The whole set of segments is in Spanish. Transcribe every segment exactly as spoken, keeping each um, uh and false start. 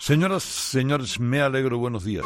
Señoras, señores, me alegro, buenos días.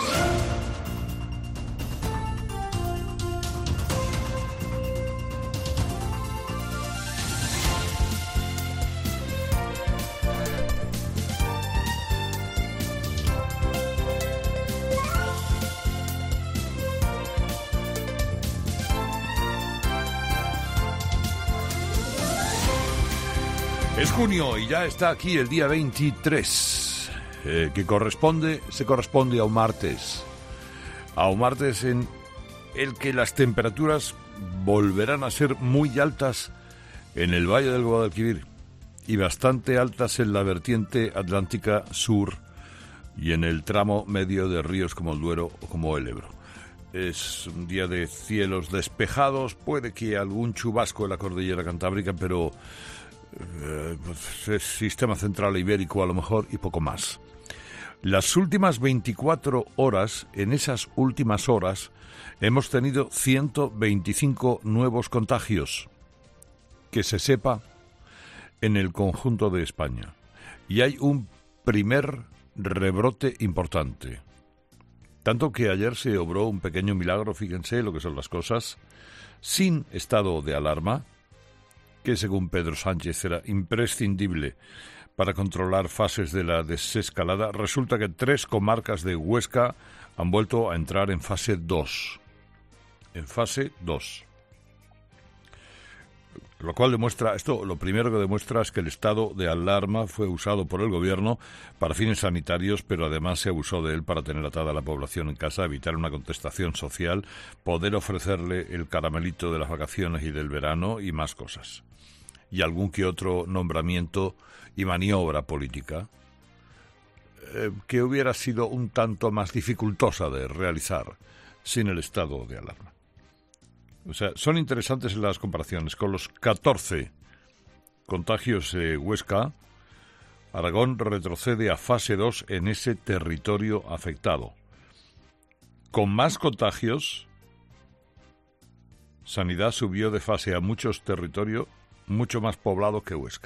Es junio y ya está aquí el día veintitrés, eh, que corresponde, se corresponde a un martes. A un martes en el que las temperaturas volverán a ser muy altas en el Valle del Guadalquivir y bastante altas en la vertiente atlántica sur y en el tramo medio de ríos como el Duero o como el Ebro. Es un día de cielos despejados, puede que algún chubasco en la cordillera cantábrica, pero Eh, pues es sistema central ibérico a lo mejor y poco más. Las últimas veinticuatro horas, en esas últimas horas, hemos tenido ciento veinticinco nuevos contagios, que se sepa, en el conjunto de España. Y hay un primer rebrote importante. Tanto que ayer se obró un pequeño milagro, fíjense lo que son las cosas, sin estado de alarma, que según Pedro Sánchez era imprescindible para controlar fases de la desescalada. Resulta que tres comarcas de Huesca han vuelto a entrar en fase dos. En fase dos. Lo cual demuestra, esto lo primero que demuestra es que el estado de alarma fue usado por el gobierno para fines sanitarios, pero además se abusó de él para tener atada a la población en casa, evitar una contestación social, poder ofrecerle el caramelito de las vacaciones y del verano y más cosas. Y algún que otro nombramiento y maniobra política eh, que hubiera sido un tanto más dificultosa de realizar sin el estado de alarma. O sea, son interesantes las comparaciones. Con los catorce contagios de Huesca, Aragón retrocede a fase dos en ese territorio afectado. Con más contagios, Sanidad subió de fase a muchos territorios mucho más poblados que Huesca.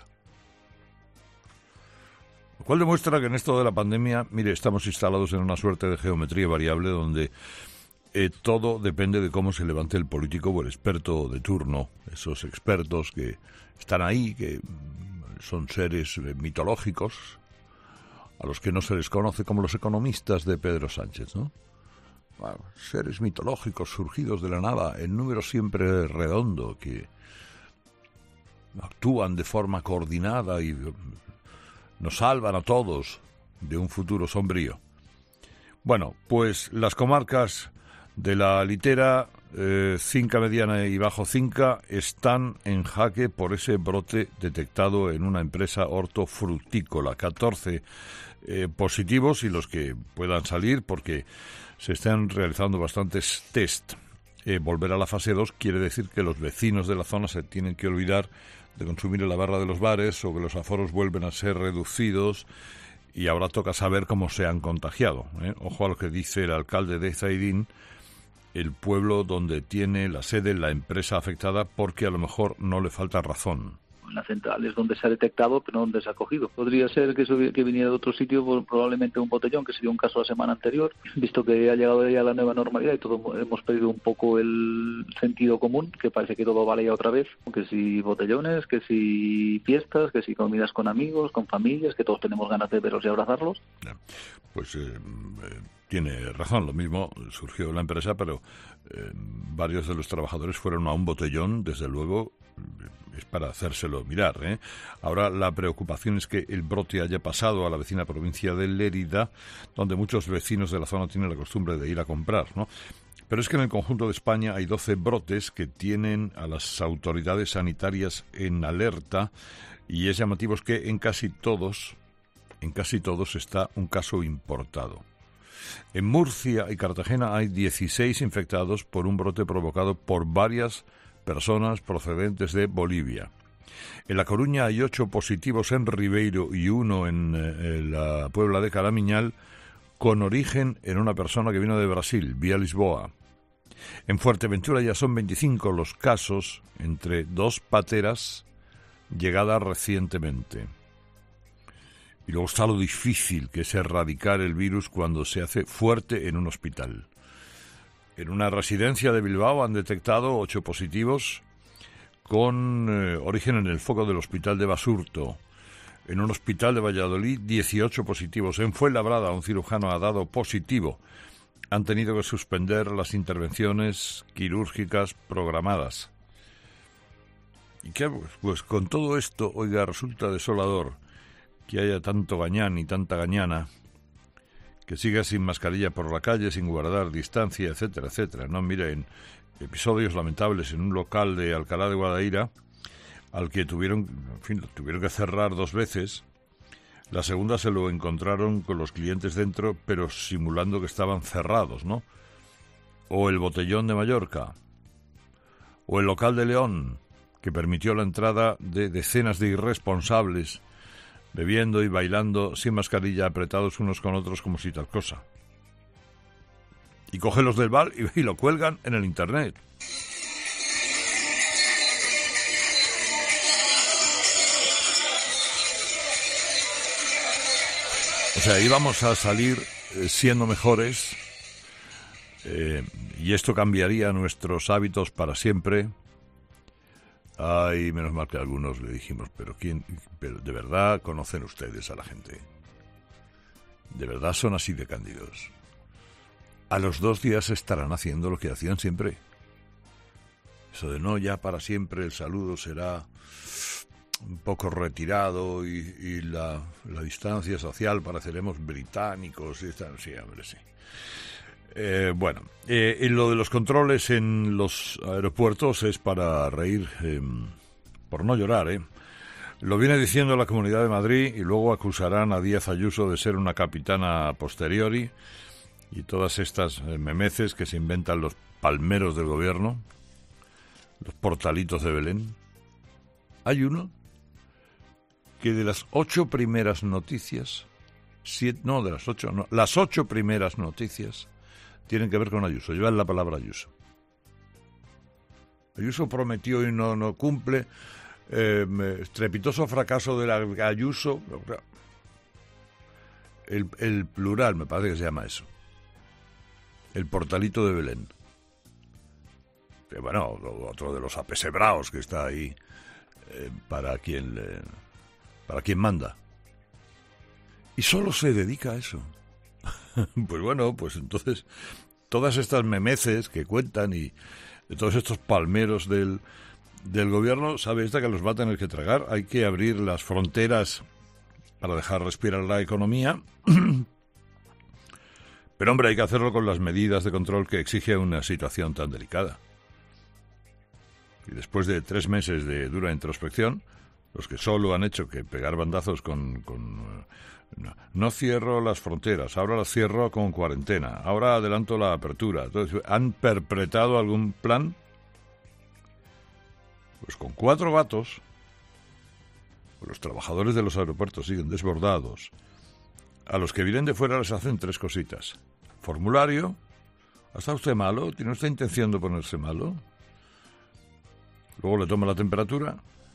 Lo cual demuestra que en esto de la pandemia, mire, estamos instalados en una suerte de geometría variable donde Eh, todo depende de cómo se levante el político o el experto de turno, esos expertos que están ahí, que son seres eh, mitológicos, a los que no se les conoce como los economistas de Pedro Sánchez, ¿no? Bueno, seres mitológicos surgidos de la nada, en número siempre redondo, que actúan de forma coordinada y nos salvan a todos de un futuro sombrío. Bueno, pues las comarcas de la litera, eh, Cinca Mediana y Bajo Cinca están en jaque por ese brote detectado en una empresa hortofrutícola. catorce eh, positivos y los que puedan salir porque se están realizando bastantes test. Eh, volver a la fase dos quiere decir que los vecinos de la zona se tienen que olvidar de consumir en la barra de los bares o que los aforos vuelven a ser reducidos. Y ahora toca saber cómo se han contagiado, ¿eh? Ojo a lo que dice el alcalde de Zaidín, el pueblo donde tiene la sede la empresa afectada, porque a lo mejor no le falta razón. En la central es donde se ha detectado, pero no donde se ha cogido. Podría ser que, subi- que viniera de otro sitio, probablemente un botellón, que se dio un caso la semana anterior, visto que ha llegado ya la nueva normalidad y todos hemos perdido un poco el sentido común, que parece que todo vale ya otra vez, que si botellones, que si fiestas, que si comidas con amigos, con familias, que todos tenemos ganas de verlos y abrazarlos. Pues eh, eh, tiene razón, lo mismo surgió en la empresa, pero eh, varios de los trabajadores fueron a un botellón, desde luego. Es para hacérselo mirar, ¿eh? Ahora la preocupación es que el brote haya pasado a la vecina provincia de Lérida, donde muchos vecinos de la zona tienen la costumbre de ir a comprar, ¿no? Pero es que en el conjunto de España hay doce brotes que tienen a las autoridades sanitarias en alerta, y es llamativo que en casi todos, en casi todos está un caso importado. En Murcia y Cartagena hay dieciséis infectados por un brote provocado por varias personas procedentes de Bolivia. En La Coruña hay ocho positivos en Ribeiro y uno en, eh, en la Puebla de Caramiñal, con origen en una persona que vino de Brasil, vía Lisboa. En Fuerteventura ya son veinticinco los casos entre dos pateras llegadas recientemente. Y luego está lo difícil que es erradicar el virus cuando se hace fuerte en un hospital. En una residencia de Bilbao han detectado ocho positivos con eh, origen en el foco del hospital de Basurto. En un hospital de Valladolid, dieciocho positivos. En Fuenlabrada, un cirujano ha dado positivo. Han tenido que suspender las intervenciones quirúrgicas programadas. ¿Y qué hago? Pues con todo esto, oiga, resulta desolador que haya tanto gañán y tanta gañana, que siga sin mascarilla por la calle, sin guardar distancia, etcétera, etcétera. No, miren, episodios lamentables en un local de Alcalá de Guadaira, al que tuvieron, en fin, lo tuvieron que cerrar dos veces. La segunda se lo encontraron con los clientes dentro, pero simulando que estaban cerrados, ¿no? O el Botellón de Mallorca, o el local de León, que permitió la entrada de decenas de irresponsables bebiendo y bailando sin mascarilla, apretados unos con otros como si tal cosa. Y cogen los del bar y, y lo cuelgan en el internet. O sea, íbamos a salir eh, siendo mejores eh, y esto cambiaría nuestros hábitos para siempre. Ay, menos mal que a algunos le dijimos, pero quién, pero de verdad conocen ustedes a la gente. De verdad son así de cándidos. A los dos días estarán haciendo lo que hacían siempre. Eso de no, ya para siempre el saludo será un poco retirado y, y la, la distancia social pareceremos británicos. Y tal. Sí, hombre, sí. Eh, bueno, eh, y lo de los controles en los aeropuertos es para reír, eh, por no llorar, ¿eh? Lo viene diciendo la Comunidad de Madrid y luego acusarán a Díaz Ayuso de ser una capitana a posteriori y todas estas eh, memeces que se inventan los palmeros del gobierno, los portalitos de Belén. Hay uno que de las ocho primeras noticias, siete, no, de las ocho, no, las ocho primeras noticias tienen que ver con Ayuso, llevan la palabra Ayuso. Ayuso prometió y no, no cumple, eh, estrepitoso fracaso de la Ayuso, el, el plural me parece que se llama eso, el portalito de Belén. Que bueno, otro de los apesebraos que está ahí eh, para quien le, para quien manda. Y solo se dedica a eso. Pues bueno, pues entonces todas estas memeces que cuentan y de todos estos palmeros del, del gobierno, sabe esta que los va a tener que tragar. Hay que abrir las fronteras para dejar respirar la economía. Pero hombre, hay que hacerlo con las medidas de control que exige una situación tan delicada. Y después de tres meses de dura introspección, los que solo han hecho que pegar bandazos con... con No, no cierro las fronteras, ahora las cierro con cuarentena, ahora adelanto la apertura. Entonces, ¿han perpetrado algún plan? Pues con cuatro gatos, los trabajadores de los aeropuertos siguen desbordados. A los que vienen de fuera les hacen tres cositas. Formulario, ¿está usted malo? ¿Tiene usted intención de ponerse malo? Luego le toma la temperatura.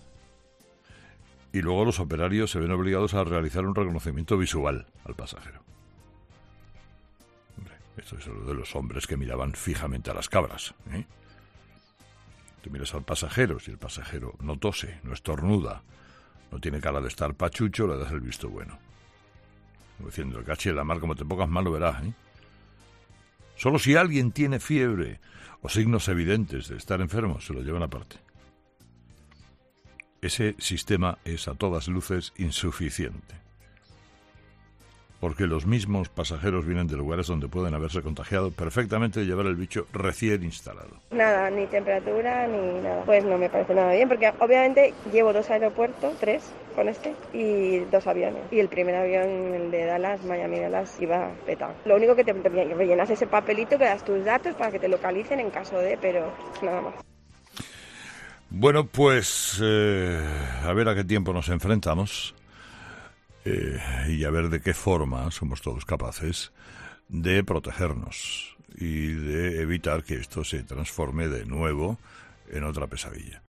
Y luego los operarios se ven obligados a realizar un reconocimiento visual al pasajero. Hombre, esto es lo de los hombres que miraban fijamente a las cabras, ¿eh? Tú miras al pasajero, si el pasajero no tose, no estornuda, no tiene cara de estar pachucho, le das el visto bueno. Como diciendo, el caché de la mar, como te pongas mal lo verás, ¿eh? Solo si alguien tiene fiebre o signos evidentes de estar enfermo, se lo llevan aparte. Ese sistema es a todas luces insuficiente, porque los mismos pasajeros vienen de lugares donde pueden haberse contagiado perfectamente de llevar el bicho recién instalado. Nada, ni temperatura ni nada. Pues no me parece nada bien, porque obviamente llevo dos aeropuertos, tres con este, y dos aviones. Y el primer avión, el de Dallas, Miami-Dallas, iba petado. Lo único que te, te rellenas ese papelito, que das tus datos para que te localicen en caso de, pero nada más. Bueno, pues eh, a ver a qué tiempo nos enfrentamos eh, y a ver de qué forma somos todos capaces de protegernos y de evitar que esto se transforme de nuevo en otra pesadilla.